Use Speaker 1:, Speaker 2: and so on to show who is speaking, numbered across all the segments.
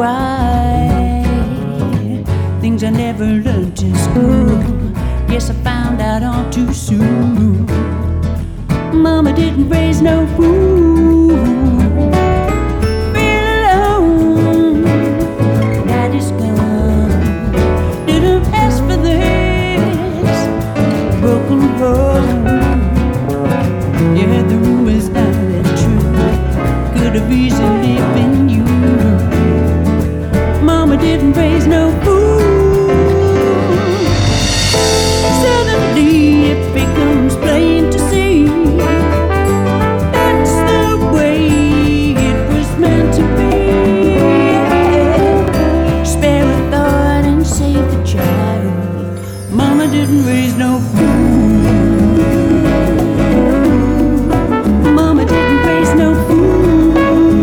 Speaker 1: why. Things I never learned in school, guess I found out all too soon. Mama didn't raise no fool. Feel alone, daddy's gone. Didn't ask for this broken home. Yeah, the rumors now that's true. Could have easily been you. Mama didn't raise no fool. Suddenly it becomes plain to see that's the way it was meant to be. Spare a thought and save the child. Mama didn't raise no fool. Mama didn't raise no fool.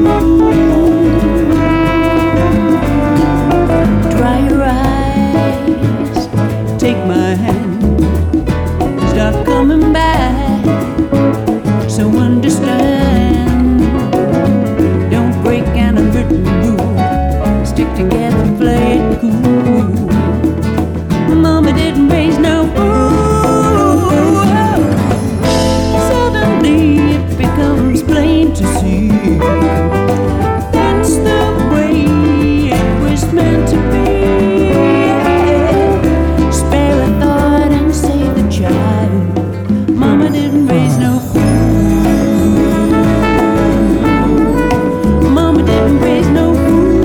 Speaker 1: Dry your eyes, take my hand, start coming back. So understand, don't break an unwritten rule. Stick together, play it cool. Mama didn't raise no fool. Suddenly it becomes plain to see that's the way it was meant to be. Spare a thought and save the child. Mama didn't raise no fool. Mama didn't raise no fool.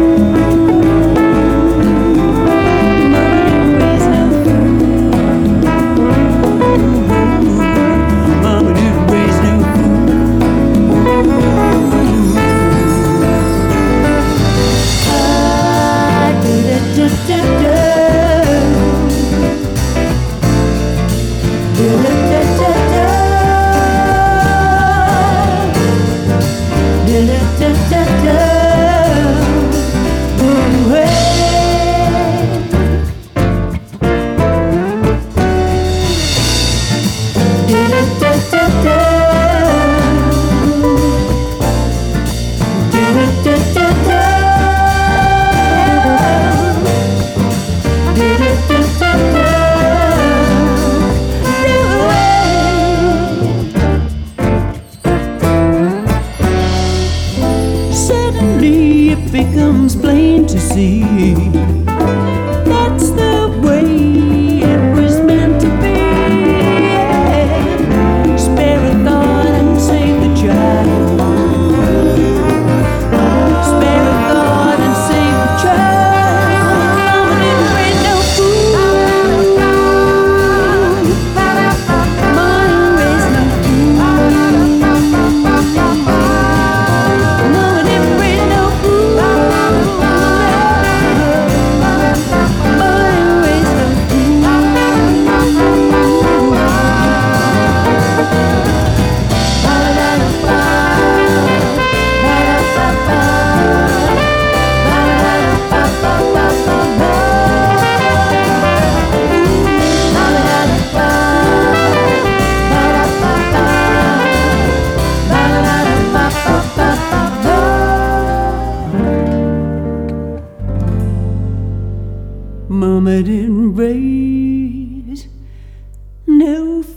Speaker 1: Mama didn't raise no fool. Mama didn't raise no fool. Suddenly it becomes plain to see that's the way it was meant to be. Spare a thought and save the child. Spare a thought and save the child. Mama didn't raise no fool. Mama didn't raise no fool. Mama didn't raise no fool. Mama didn't raise no